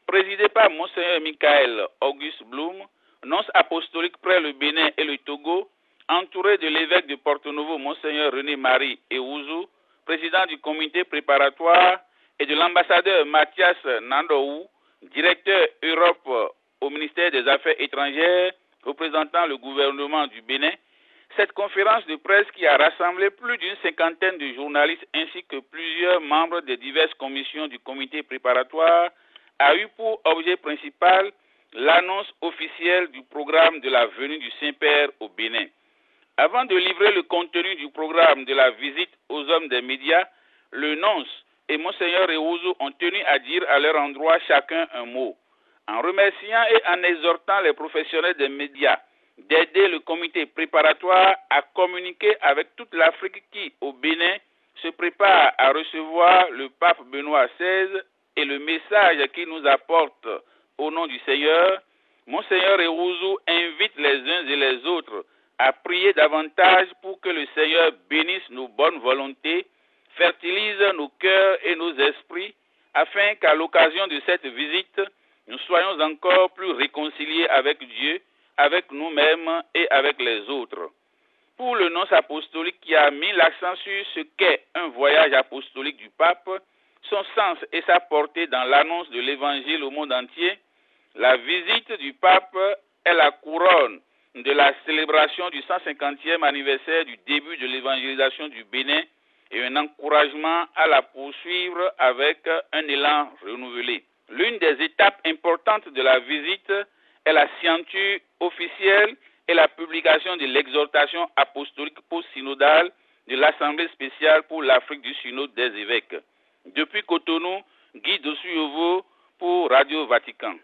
présidé par Monseigneur Michael Auguste Blum, nonce apostolique près le Bénin et le Togo, entouré de l'évêque de Porto-Novo, Monseigneur René-Marie Ewouzou, président du comité préparatoire, et de l'ambassadeur Mathias Nandoou, directeur Europe au ministère des Affaires étrangères, représentant le gouvernement du Bénin. Cette conférence de presse qui a rassemblé plus d'une cinquantaine de journalistes ainsi que plusieurs membres des diverses commissions du comité préparatoire a eu pour objet principal l'annonce officielle du programme de la venue du Saint-Père au Bénin. Avant de livrer le contenu du programme de la visite aux hommes des médias, le nonce et Monseigneur Ewouzou ont tenu à dire à leur endroit chacun un mot. En remerciant et en exhortant les professionnels des médias d'aider le comité préparatoire à communiquer avec toute l'Afrique qui, au Bénin, se prépare à recevoir le pape Benoît XVI et le message qu'il nous apporte au nom du Seigneur, Monseigneur Ewouzou invite les uns et les autres à prier davantage pour que le Seigneur bénisse nos bonnes volontés, fertilise nos cœurs et nos esprits, afin qu'à l'occasion de cette visite, nous soyons encore plus réconciliés avec Dieu, avec nous-mêmes et avec les autres. Pour le nonce apostolique qui a mis l'accent sur ce qu'est un voyage apostolique du pape, son sens et sa portée dans l'annonce de l'évangile au monde entier, la visite du pape est la couronne de la célébration du 150e anniversaire du début de l'évangélisation du Bénin et un encouragement à la poursuivre avec un élan renouvelé. L'une des étapes importantes de la visite est la signature officielle et la publication de l'exhortation apostolique post-synodale de l'Assemblée spéciale pour l'Afrique du Synode des évêques. Depuis Cotonou, Guy Dossuyovo pour Radio Vatican.